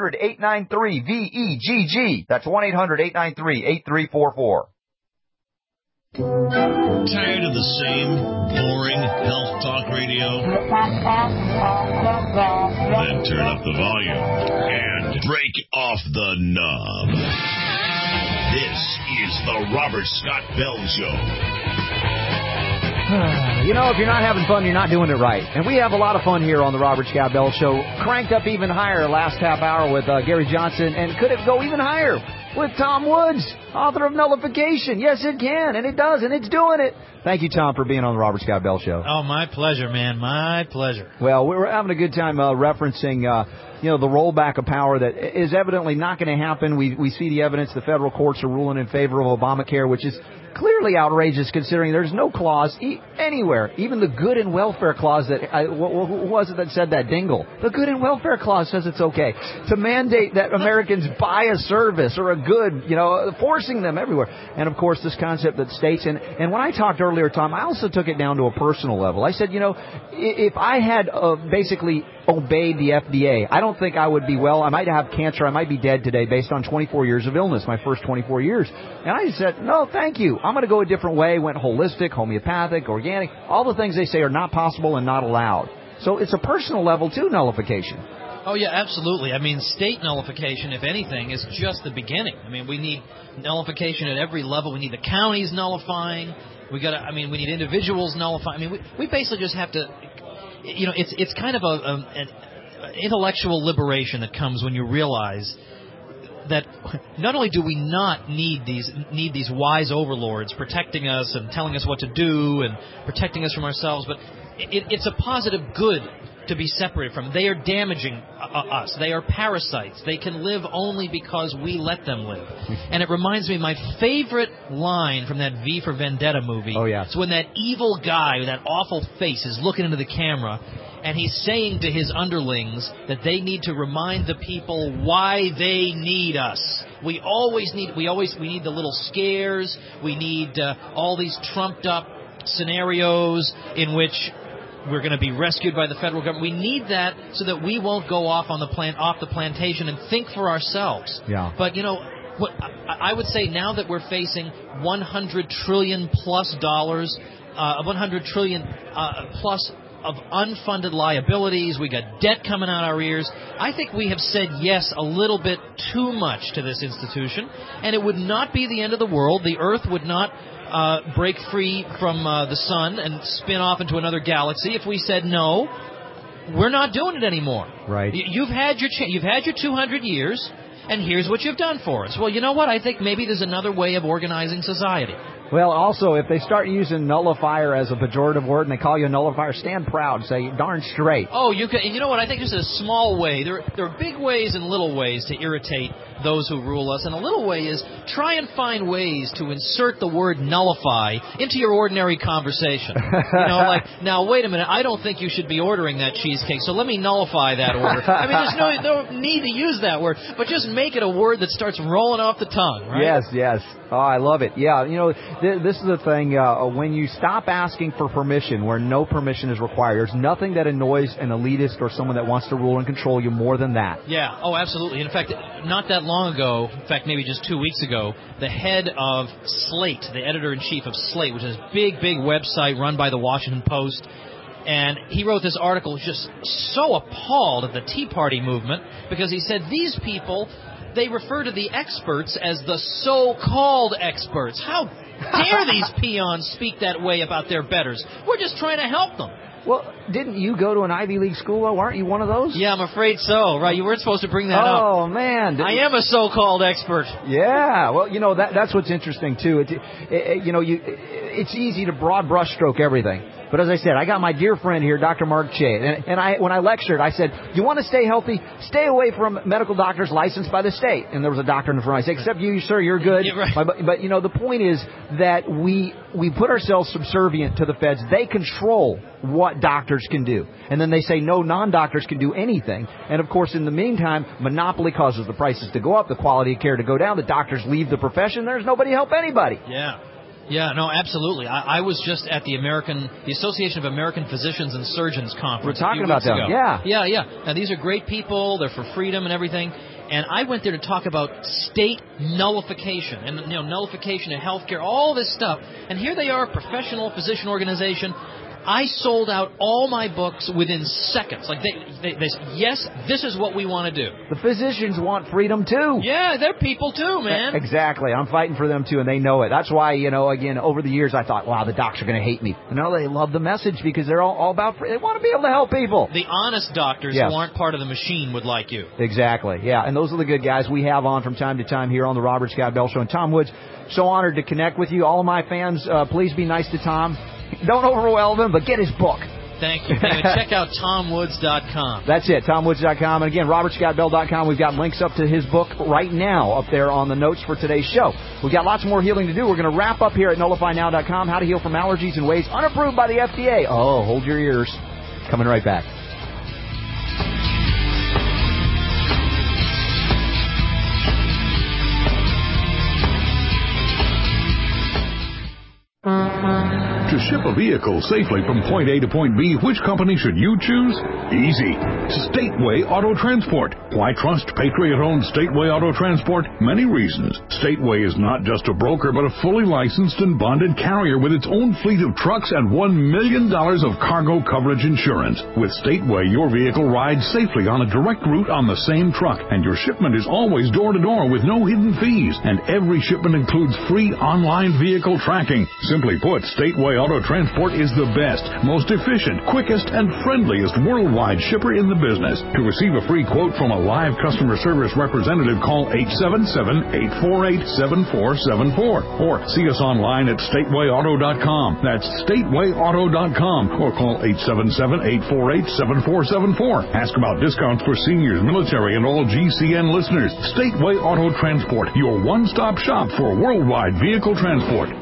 1-800-893-VEGG. That's 1-800-893-8344. Tired of the same boring health talk radio? Then turn up the volume and break off the knob. This is the Robert Scott Bell Show. You know, if you're not having fun, you're not doing it right. And we have a lot of fun here on the Robert Scott Bell Show. Cranked up even higher last half hour with Gary Johnson. And could it go even higher with Tom Woods, author of Nullification? Yes, it can, and it does, and it's doing it. Thank you, Tom, for being on the Robert Scott Bell Show. Oh, my pleasure, man. My pleasure. Well, we were having a good time referencing the rollback of power that is evidently not going to happen. We see the evidence. The federal courts are ruling in favor of Obamacare, which is clearly outrageous considering there's no clause anywhere, even the good and welfare clause that, who was it that said that, Dingell? The good and welfare clause says it's okay to mandate that Americans buy a service or a good, forcing them everywhere. And, of course, this concept that states, and when I talked earlier, Tom, I also took it down to a personal level. I said, if I had basically obeyed the FDA, I don't think I would be well. I might have cancer. I might be dead today based on 24 years of illness, my first 24 years. And I said, no, thank you. I'm going to go a different way. Went holistic, homeopathic, organic. All the things they say are not possible and not allowed. So it's a personal level, too, nullification. Oh, yeah, absolutely. I mean, state nullification, if anything, is just the beginning. I mean, we need nullification at every level. We need the counties nullifying. We need individuals nullifying. I mean, we basically just have to, it's kind of an intellectual liberation that comes when you realize that not only do we not need these wise overlords protecting us and telling us what to do and protecting us from ourselves, but it's a positive good to be separated from. They are damaging us. They are parasites. They can live only because we let them live. And it reminds me of my favorite line from that V for Vendetta movie. Oh, yeah. It's when that evil guy with that awful face is looking into the camera and he's saying to his underlings that they need to remind the people why they need us. We need the little scares. We need all these trumped up scenarios in which we're going to be rescued by the federal government. We need that so that we won't go off on the plantation and think for ourselves. Yeah. But what I would say now that we're facing $100 trillion plus $100 trillion plus of unfunded liabilities, we got debt coming out our ears. I think we have said yes a little bit too much to this institution, and it would not be the end of the world. The Earth would not break free from the sun and spin off into another galaxy if we said no. we're not doing it anymore. Right. You've had your 200 years, and here's what you've done for us. Well, you know what? I think maybe there's another way of organizing society. Well, also, if they start using nullifier as a pejorative word and they call you a nullifier, stand proud. Say, darn straight. Oh, you know what? I think this is a small way. There are big ways and little ways to irritate those who rule us. And a little way is try and find ways to insert the word nullify into your ordinary conversation. Like, now, wait a minute. I don't think you should be ordering that cheesecake, so let me nullify that order. I mean, there's no need to use that word, but just make it a word that starts rolling off the tongue, right? Yes. Oh, I love it. Yeah, this is the thing. When you stop asking for permission where no permission is required, there's nothing that annoys an elitist or someone that wants to rule and control you more than that. Yeah. Oh, absolutely. In fact, not that long ago, in fact, maybe just 2 weeks ago, the head of Slate, the editor-in-chief of Slate, which is a big website run by the Washington Post, and he wrote this article just so appalled at the Tea Party movement because he said these people, they refer to the experts as the so-called experts. How dare these peons speak that way about their betters? We're just trying to help them. Well, didn't you go to an Ivy League school, though? Aren't you one of those? Yeah, I'm afraid so. Right, you weren't supposed to bring that up. Oh, man. I am a so-called expert. Yeah, well, that's what's interesting, too. It's easy to broad brushstroke everything. But as I said, I got my dear friend here, Dr. Mark Che, and when I lectured, I said, you want to stay healthy? Stay away from medical doctors licensed by the state. And there was a doctor in the front. I said, except you, sir, you're good. Yeah, right. But the point is that we put ourselves subservient to the feds. They control what doctors can do. And then they say no non-doctors can do anything. And, of course, in the meantime, monopoly causes the prices to go up, the quality of care to go down, the doctors leave the profession. There's nobody to help anybody. Yeah, no, absolutely. I was just at the Association of American Physicians and Surgeons conference. We're talking about them. Yeah. Now, these are great people. They're for freedom and everything. And I went there to talk about state nullification and nullification of healthcare, all this stuff. And here they are, professional physician organization. I sold out all my books within seconds. Like they said, yes, this is what we want to do. The physicians want freedom too. Yeah, they're people too, man. Exactly. I'm fighting for them too, and they know it. That's why, again, over the years I thought, wow, the docs are going to hate me. No, they love the message because they're all about free. They want to be able to help people. The honest doctors who aren't part of the machine would like you. Exactly. Yeah, and those are the good guys we have on from time to time here on the Robert Scott Bell Show. And Tom Woods, so honored to connect with you. All of my fans, please be nice to Tom. Don't overwhelm him, but get his book. Thank you. Check out TomWoods.com. That's it, TomWoods.com. And again, RobertScottBell.com. We've got links up to his book right now up there on the notes for today's show. We've got lots more healing to do. We're going to wrap up here at NullifyNow.com. How to heal from allergies in ways unapproved by the FDA. Oh, hold your ears. Coming right back. To ship a vehicle safely from point A to point B, which company should you choose? Easy. Stateway Auto Transport. Why trust Patriot-owned Stateway Auto Transport? Many reasons. Stateway is not just a broker, but a fully licensed and bonded carrier with its own fleet of trucks and $1 million of cargo coverage insurance. With Stateway, your vehicle rides safely on a direct route on the same truck, and your shipment is always door-to-door with no hidden fees. And every shipment includes free online vehicle tracking. Simply put, Stateway Auto Transport is the best, most efficient, quickest, and friendliest worldwide shipper in the business. To receive a free quote from a live customer service representative, call 877-848-7474 or see us online at statewayauto.com. That's statewayauto.com or call 877-848-7474. Ask about discounts for seniors, military, and all GCN listeners. Stateway Auto Transport, your one-stop shop for worldwide vehicle transport.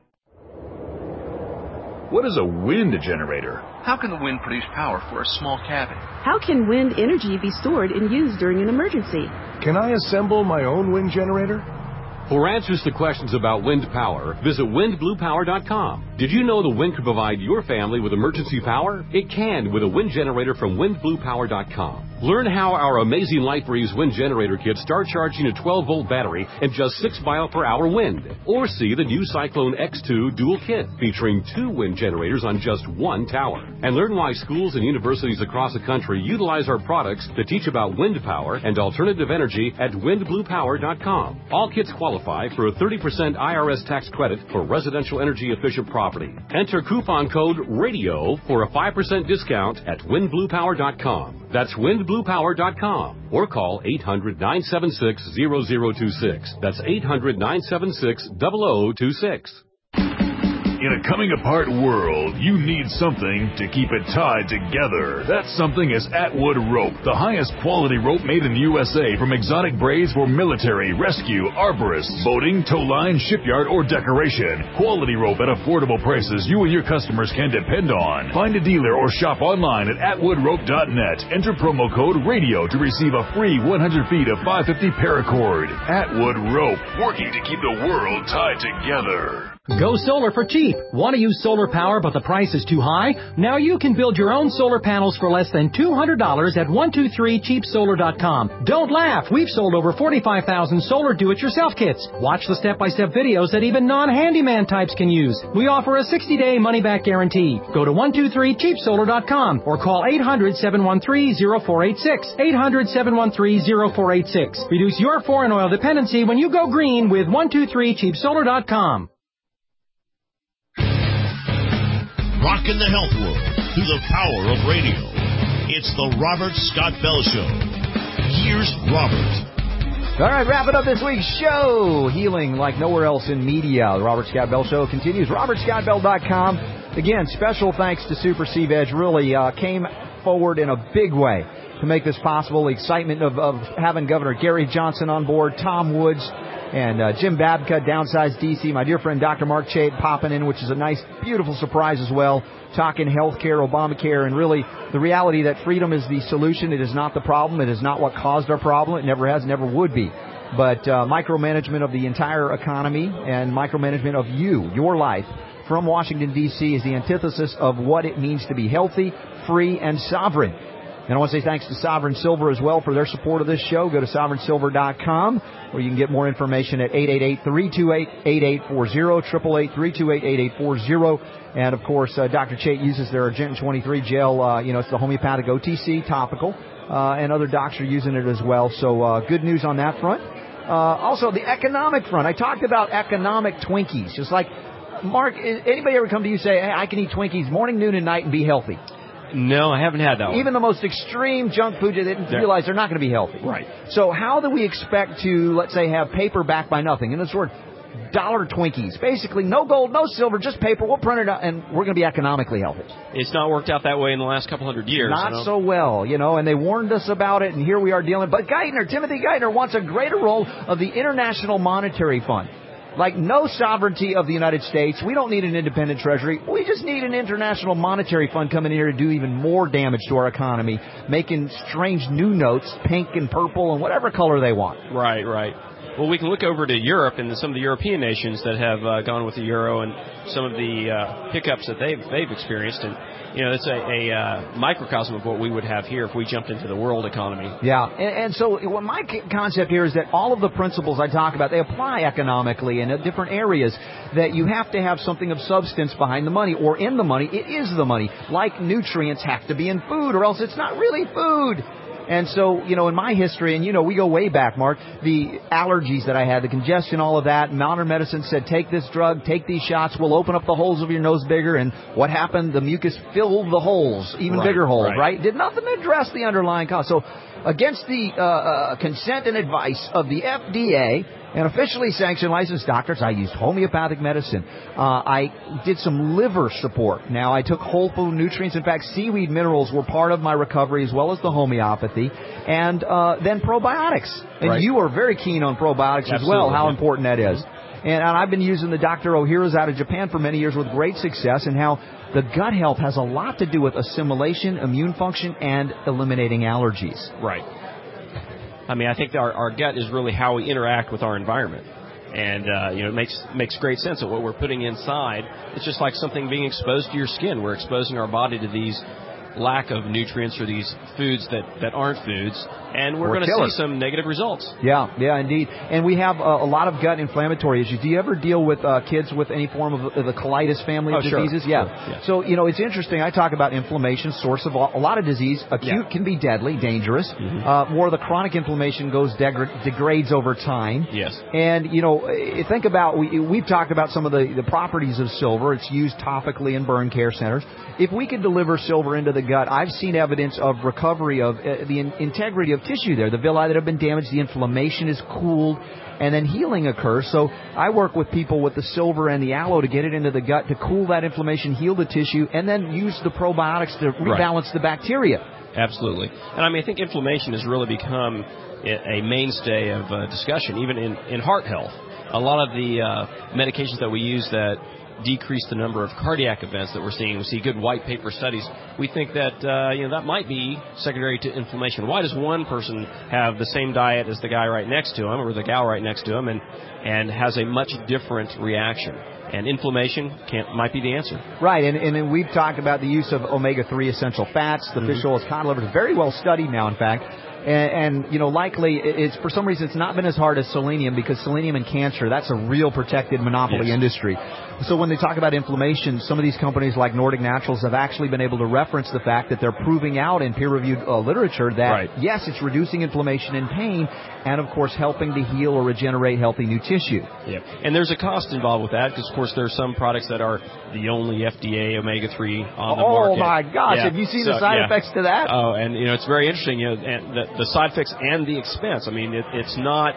What is a wind generator? How can the wind produce power for a small cabin? How can wind energy be stored and used during an emergency? Can I assemble my own wind generator? For answers to questions about wind power, visit windbluepower.com. Did you know the wind could provide your family with emergency power? It can with a wind generator from windbluepower.com. Learn how our amazing LightBreeze wind generator kits start charging a 12-volt battery in just 6 mile-per-hour wind. Or see the new Cyclone X2 dual kit featuring 2 wind generators on just 1 tower. And learn why schools and universities across the country utilize our products to teach about wind power and alternative energy at windbluepower.com. All kits qualify for a 30% IRS tax credit for residential energy efficient property. Enter coupon code RADIO for a 5% discount at windbluepower.com. That's windbluepower.com. Or call 800-976-0026. That's 800-976-0026. In a coming-apart world, you need something to keep it tied together. That something is Atwood Rope, the highest quality rope made in the USA from exotic braids for military, rescue, arborists, boating, tow line, shipyard, or decoration. Quality rope at affordable prices you and your customers can depend on. Find a dealer or shop online at atwoodrope.net. Enter promo code RADIO to receive a free 100 feet of 550 paracord. Atwood Rope, working to keep the world tied together. Go solar for cheap. Want to use solar power but the price is too high? Now you can build your own solar panels for less than $200 at 123cheapsolar.com. Don't laugh. We've sold over 45,000 solar do-it-yourself kits. Watch the step-by-step videos that even non-handyman types can use. We offer a 60-day money-back guarantee. Go to 123cheapsolar.com or call 800-713-0486. 800-713-0486. Reduce your foreign oil dependency when you go green with 123cheapsolar.com. Rocking the health world through the power of radio. It's the Robert Scott Bell Show. Here's Robert. All right, wrapping up this week's show. Healing like nowhere else in media. The Robert Scott Bell Show continues. RobertScottBell.com. Again, special thanks to Super C Veg. Really came forward in a big way to make this possible. The excitement of having Governor Gary Johnson on board, Tom Woods, and Jim Babka, Downsized DC, my dear friend Dr. Mark Chait popping in, which is a nice, beautiful surprise as well, talking healthcare, Obamacare, and really the reality that freedom is the solution. It is not the problem. It is not what caused our problem. It never has, never would be. But micromanagement of the entire economy and micromanagement of you, your life, from Washington, D.C. is the antithesis of what it means to be healthy, free, and sovereign. And I want to say thanks to Sovereign Silver as well for their support of this show. Go to sovereignsilver.com where you can get more information at 888-328-8840, 888-328-8840. And, of course, Dr. Chait uses their Argentyn 23 gel. It's the homeopathic OTC topical, and other docs are using it as well. So good news on that front. Also, the economic front. I talked about economic Twinkies. Just like, Mark, anybody ever come to you and say, hey, I can eat Twinkies morning, noon, and night and be healthy? No, I haven't had that one. Even the most extreme junk food, they didn't realize they're not going to be healthy. Right. So how do we expect to, let's say, have paper backed by nothing? In this word, dollar Twinkies. Basically, no gold, no silver, just paper. We'll print it out, and we're going to be economically healthy. It's not worked out that way in the last couple hundred years. Not so well, and they warned us about it, and here we are dealing. But Timothy Geithner wants a greater role of the International Monetary Fund. Like no sovereignty of the United States. We don't need an independent treasury. We just need an international monetary fund coming in here to do even more damage to our economy, making strange new notes, pink and purple and whatever color they want. Right. Well, we can look over to Europe and some of the European nations that have gone with the euro and some of the hiccups that they've experienced. And, it's a microcosm of what we would have here if we jumped into the world economy. Yeah. And so my concept here is that all of the principles I talk about, they apply economically in different areas, that you have to have something of substance behind the money or in the money. It is the money. Like nutrients have to be in food or else it's not really food. And so, in my history, and, we go way back, Mark, the allergies that I had, the congestion, all of that, modern medicine said, take this drug, take these shots, we'll open up the holes of your nose bigger. And what happened? The mucus filled the holes, even bigger holes, right? Did nothing to address the underlying cause. So against the consent and advice of the FDA and officially sanctioned licensed doctors, I used homeopathic medicine. I did some liver support. Now, I took whole food nutrients. In fact, seaweed minerals were part of my recovery as well as the homeopathy. And then probiotics. And you are very keen on probiotics as well, how important that is. And I've been using the Dr. Ohhira's out of Japan for many years with great success, and how the gut health has a lot to do with assimilation, immune function, and eliminating allergies. Right. I mean, I think our gut is really how we interact with our environment. And, it makes great sense that what we're putting inside, it's just like something being exposed to your skin. We're exposing our body to these lack of nutrients or these foods that aren't foods, and we're going to see some negative results. Yeah, indeed. And we have a lot of gut inflammatory issues. Do you ever deal with kids with any form of the colitis family of diseases? Sure. Yeah. Sure. Yeah. So, it's interesting. I talk about inflammation, source of a lot of disease. Acute can be deadly, dangerous. Mm-hmm. More of the chronic inflammation degrades over time. Yes. And, think about, we've talked about some of the properties of silver. It's used topically in burn care centers. If we could deliver silver into the gut, I've seen evidence of recovery of the integrity of tissue there. The villi that have been damaged, the inflammation is cooled, and then healing occurs. So I work with people with the silver and the aloe to get it into the gut to cool that inflammation, heal the tissue, and then use the probiotics to rebalance the bacteria. Absolutely. And I think inflammation has really become a mainstay of discussion, even in heart health. A lot of the medications that we use that decrease the number of cardiac events that we're seeing. We see good white paper studies. We think that that might be secondary to inflammation. Why does one person have the same diet as the guy right next to him or the gal right next to him and has a much different reaction? And inflammation might be the answer. Right, and we've talked about the use of omega-3 essential fats. The fish oils, cod liver is very well studied now, in fact. And likely, it's for some reason, it's not been as hard as selenium, because selenium and cancer, that's a real protected monopoly industry. So when they talk about inflammation, some of these companies like Nordic Naturals have actually been able to reference the fact that they're proving out in peer-reviewed literature that, yes, it's reducing inflammation and pain, and, of course, helping to heal or regenerate healthy new tissue. Yeah, and there's a cost involved with that, because, of course, there are some products that are the only FDA omega-3 on the market. Oh, my gosh, have you seen the side effects to that? Oh, and, it's very interesting, and the side effects and the expense. I mean, it's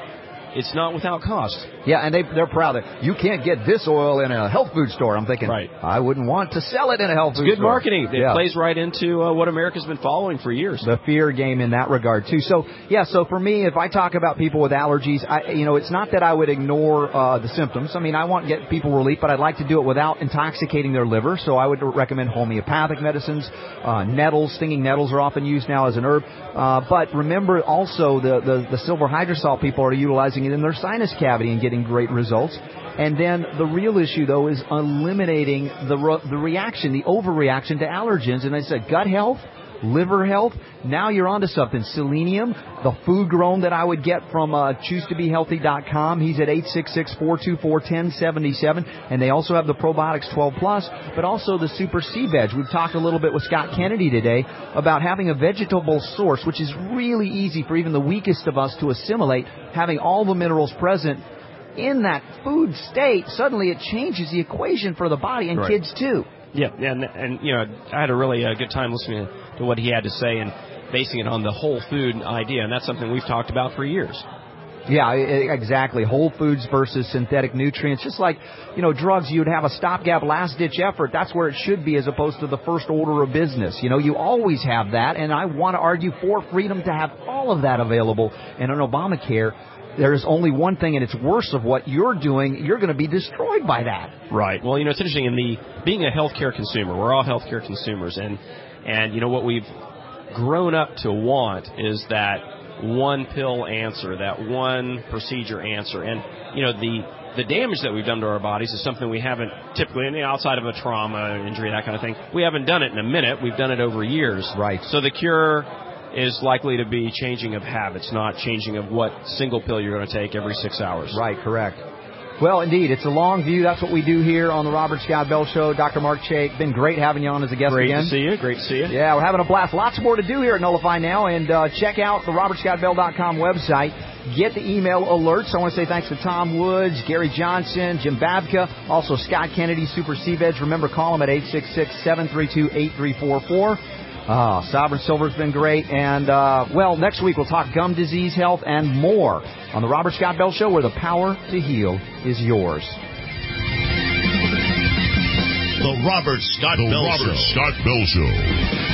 not without cost. Yeah, and they're proud that you can't get this oil in a health food store. I'm thinking, I wouldn't want to sell it in a health food store. It's good marketing. It plays right into what America's been following for years. The fear game in that regard, too. So for me, if I talk about people with allergies, it's not that I would ignore the symptoms. I mean, I want to get people relief, but I'd like to do it without intoxicating their liver. So I would recommend homeopathic medicines. Nettles, stinging nettles are often used now as an herb. But remember also the silver hydrosol people are utilizing it in their sinus cavity and getting great results. And then the real issue, though, is eliminating the reaction, the overreaction to allergens. And I said gut health, liver health. Now you're onto something. Selenium, the food grown that I would get from ChooseToBeHealthy.com. He's at 866-424-1077. And they also have the Probiotics 12 Plus, but also the Super C Veg. We've talked a little bit with Scott Kennedy today about having a vegetable source, which is really easy for even the weakest of us to assimilate, having all the minerals present in that food state. Suddenly it changes the equation for the body, and kids too. Yeah, and I had a really good time listening to what he had to say and basing it on the whole food idea, and that's something we've talked about for years. Yeah, exactly. Whole foods versus synthetic nutrients. Just like, drugs, you'd have a stopgap, last-ditch effort. That's where it should be as opposed to the first order of business. You always have that, and I want to argue for freedom to have all of that available. And on Obamacare, there is only one thing, and it's worse of what you're doing. You're going to be destroyed by that. Right. Well, it's interesting. Being a healthcare consumer, we're all healthcare consumers, and what we've grown up to want is that one pill answer, that one procedure answer, and the damage that we've done to our bodies is something we haven't typically, outside of a trauma, injury, that kind of thing. We haven't done it in a minute. We've done it over years. Right. So the cure is likely to be changing of habits, not changing of what single pill you're going to take every 6 hours. Right, correct. Well, indeed, it's a long view. That's what we do here on the Robert Scott Bell Show. Dr. Mark Chaik, been great having you on as a guest again. Great to see you. Yeah, we're having a blast. Lots more to do here at Nullify Now, and check out the RobertScottBell.com website. Get the email alerts. I want to say thanks to Tom Woods, Gary Johnson, Jim Babka, also Scott Kennedy, Super C-Veg. Remember, call them at 866-732-8344. Sovereign Silver's been great. And, next week we'll talk gum disease, health, and more on the Robert Scott Bell Show, where the power to heal is yours. The Robert Scott Bell Show.